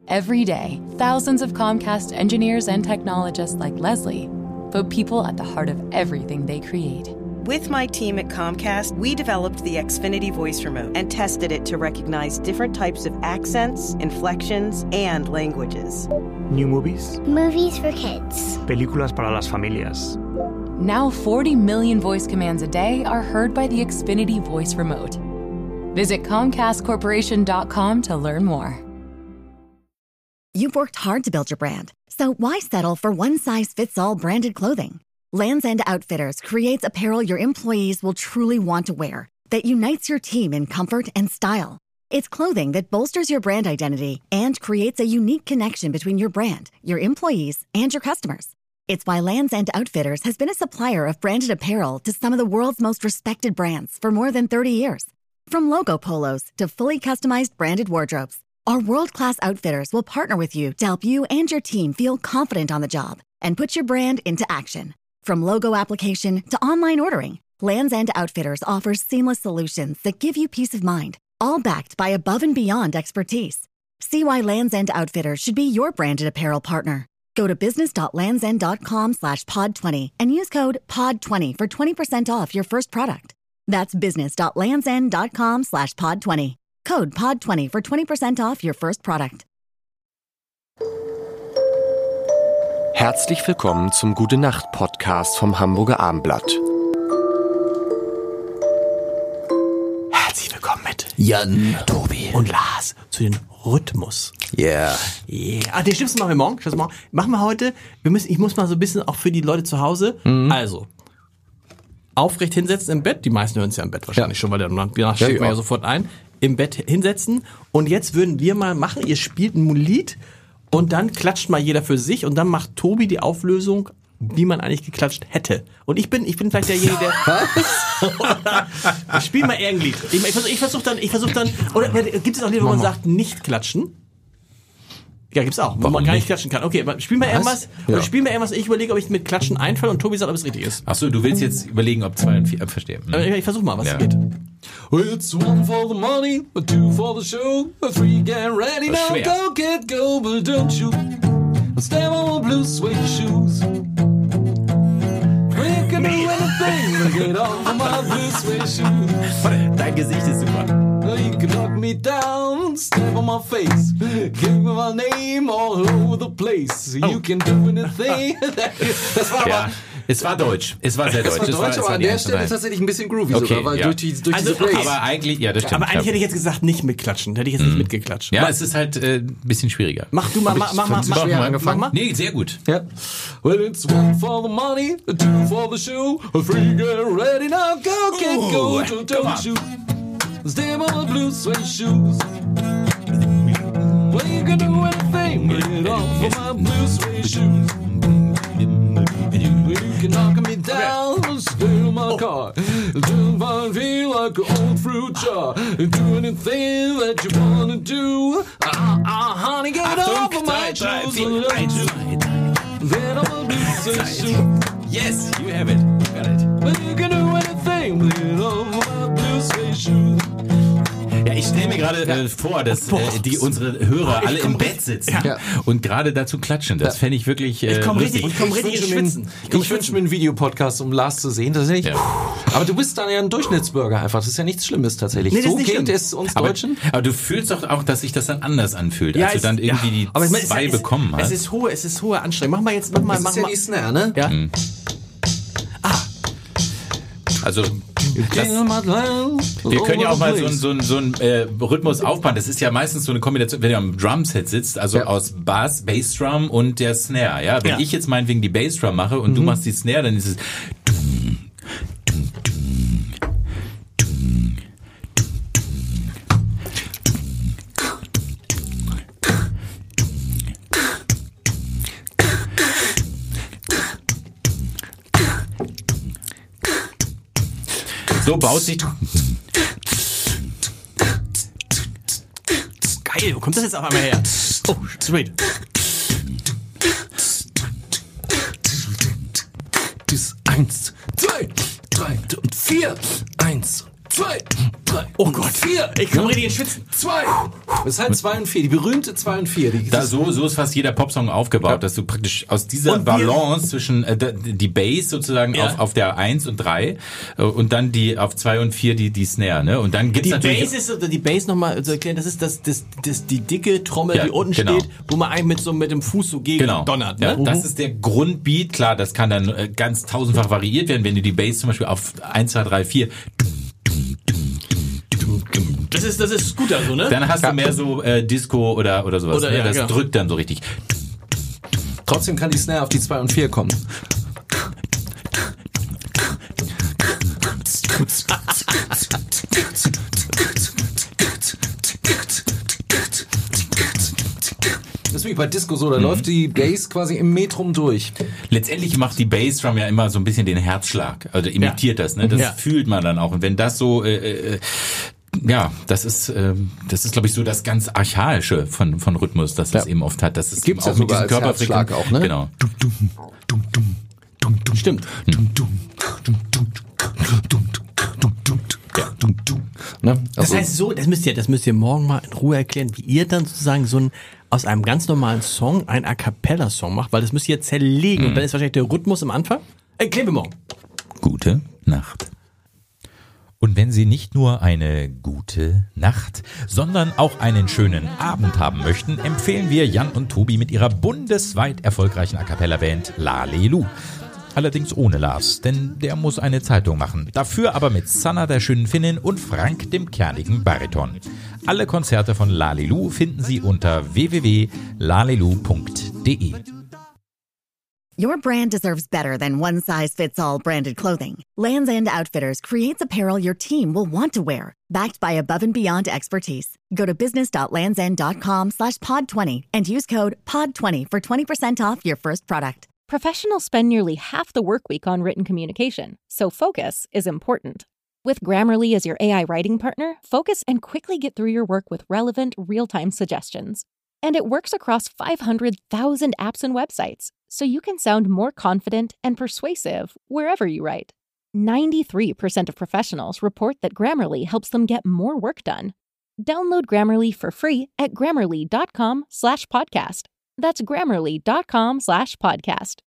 Every day, thousands of Comcast engineers and technologists like Leslie put people at the heart of everything they create. With my team at Comcast, we developed the Xfinity Voice Remote and tested it to recognize different types of accents, inflections, and languages. New movies. Movies for kids. Películas para las familias. Now 40 million voice commands a day are heard by the Xfinity Voice Remote. Visit ComcastCorporation.com to learn more. You've worked hard to build your brand, so why settle for one-size-fits-all branded clothing? Lands' End Outfitters creates apparel your employees will truly want to wear that unites your team in comfort and style. It's clothing that bolsters your brand identity and creates a unique connection between your brand, your employees, and your customers. It's why Lands' End Outfitters has been a supplier of branded apparel to some of the world's most respected brands for more than 30 years. From logo polos to fully customized branded wardrobes, our world-class outfitters will partner with you to help you and your team feel confident on the job and put your brand into action. From logo application to online ordering, Lands' End Outfitters offers seamless solutions that give you peace of mind, all backed by above and beyond expertise. See why Lands' End Outfitters should be your branded apparel partner. Go to business.landsend.com/pod20 and use code POD20 for 20% off your first product. That's business.landsend.com/pod20. Code POD20 for 20% off your first product. Herzlich willkommen zum Gute-Nacht-Podcast vom Hamburger Abendblatt. Herzlich willkommen mit Jan, Tobi und Lars zu den Rhythmus. Yeah. Den Schlimmsten machen wir morgen. Machen wir heute. Ich muss mal so ein bisschen auch für die Leute zu Hause. Also, aufrecht hinsetzen im Bett. Die meisten hören es ja im Bett wahrscheinlich schon, weil danach schlägt man ja sofort ein. Im Bett hinsetzen. Und jetzt würden wir mal machen, ihr spielt ein Lied und dann klatscht mal jeder für sich und dann macht Tobi die Auflösung, wie man eigentlich geklatscht hätte. Und ich bin vielleicht derjenige, der... Ich spiel mal irgendein Lied. Ich versuch dann... Oder gibt es auch Lieder, wo man sagt, nicht klatschen? Ja, gibt's auch, wo man gar nicht klatschen kann. Okay, spiel mal irgendwas. Ja. Oder spiel mal irgendwas. Ich überlege, ob ich mit Klatschen einfalle und Tobi sagt, ob es richtig ist. Achso, du willst jetzt überlegen, ob 2 und 4... verstehe. Ich versuch mal, was es geht. It's 1 for the money, 2 for the show, 3 get ready now, go get go, but don't you step on my blue suede shoes. We can do anything to get off of my blue suede shoes. Dein Gesicht ist super. You can knock me down, step on my face, give me my name all over the place. You can do anything. Das war aber... Es war deutsch. Es war sehr deutsch. Es war deutsch, aber an der Stelle tatsächlich ein bisschen groovy sogar, weil durch diese Breaks. Aber eigentlich, ja, das stimmt. Aber eigentlich hätte ich jetzt gesagt, nicht mitklatschen. Hätte ich jetzt nicht mitgeklatscht. Ja, es ist halt ein bisschen schwieriger. Mach du mal, mach mal. Nee, sehr gut. Ja. Well, it's 1 for the money, 2 for the show, 3 get ready now, go get go, don't you step on the blue suede shoes. Well, you can do anything, get off of my blue suede shoes. You can knock me down, steal my car, till I feel like an old fruit jar. Do anything that you wanna do. Honey, get off of my shoes. Then I'm a shoes. Yes, you have it. Got it. But you can do anything, get off of my blue suede shoes. Ja, ich stelle mir gerade vor, dass unsere Hörer alle im Bett sitzen und gerade dazu klatschen. Das fände ich wirklich Ich komme richtig ins Schwitzen. Ich wünsche mir einen Videopodcast, um Lars zu sehen. Das ist nicht, aber du bist dann ja ein Durchschnittsbürger einfach. Das ist ja nichts Schlimmes tatsächlich. Nee, so geht es uns Deutschen. Aber du fühlst doch auch, dass sich das dann anders anfühlt, als du dann irgendwie die 2 bekommen hast. Es ist hohe Anstrengung. Mach mal. Das ist ja die Snare, ne? Ja. Also... Wir können ja auch mal so einen Rhythmus aufbauen. Das ist ja meistens so eine Kombination, wenn du am Drumset sitzt, also aus Bassdrum und der Snare. Ja, wenn ich jetzt meinetwegen die Bassdrum mache und du machst die Snare, dann ist es so baut sich... Geil, wo kommt das jetzt auf einmal her? Oh, sweet. Das 1, 2, 3 und 4. 1, 2, 3. Oh Gott. 4. Ich kann richtig schwitzen. 2. Das ist halt 2 und 4. Die berühmte 2 und 4. So ist fast jeder Popsong aufgebaut, dass du praktisch aus dieser Balance zwischen die Bass sozusagen auf der 1 und 3 und dann die auf 2 und 4 die Snare, ne? Und dann gibt's natürlich die Bass nochmal zu erklären, das ist die dicke Trommel, die unten steht, wo man eigentlich mit dem Fuß so gegen donnert, ne? Ja, das ist der Grundbeat, klar, das kann dann ganz tausendfach variiert werden, wenn du die Bass zum Beispiel auf 1, 2, 3, 4 das ist Scooter so, ne? Dann hast du mehr so Disco oder sowas. Oder, ne? Das drückt dann so richtig. Trotzdem kann die Snare auf die 2 und 4 kommen. Das ist wie bei Disco so, da läuft die Bass quasi im Metrum durch. Letztendlich macht die Bassdrum ja immer so ein bisschen den Herzschlag, also imitiert das, ne? Das fühlt man dann auch. Und wenn das so, das ist glaube ich so das ganz Archaische von Rhythmus, dass es eben oft hat. Das ist gibt's auch mit diesem Körperschlag auch, ne? Genau. Stimmt. Ne? Das heißt so, das müsst ihr morgen mal in Ruhe erklären, wie ihr dann sozusagen aus einem ganz normalen Song ein A Cappella Song macht, weil das müsst ihr zerlegen und dann ist wahrscheinlich der Rhythmus am Anfang. Erklären wir morgen. Gute Nacht. Und wenn Sie nicht nur eine gute Nacht, sondern auch einen schönen Abend haben möchten, empfehlen wir Jan und Tobi mit ihrer bundesweit erfolgreichen A Cappella Band Lalelu. Allerdings ohne Lars, denn der muss eine Zeitung machen. Dafür aber mit Sanna, der schönen Finnin, und Frank, dem kernigen Bariton. Alle Konzerte von Lalelu finden Sie unter www.lalelu.de. Your brand deserves better than one-size-fits-all branded clothing. Lands' End Outfitters creates apparel your team will want to wear, backed by above-and-beyond expertise. Go to business.landsend.com/pod20 and use code POD20 for 20% off your first product. Professionals spend nearly half the work week on written communication, so focus is important. With Grammarly as your AI writing partner, focus and quickly get through your work with relevant, real-time suggestions. And it works across 500,000 apps and websites, so you can sound more confident and persuasive wherever you write. 93% of professionals report that Grammarly helps them get more work done. Download Grammarly for free at grammarly.com/podcast. That's grammarly.com/podcast.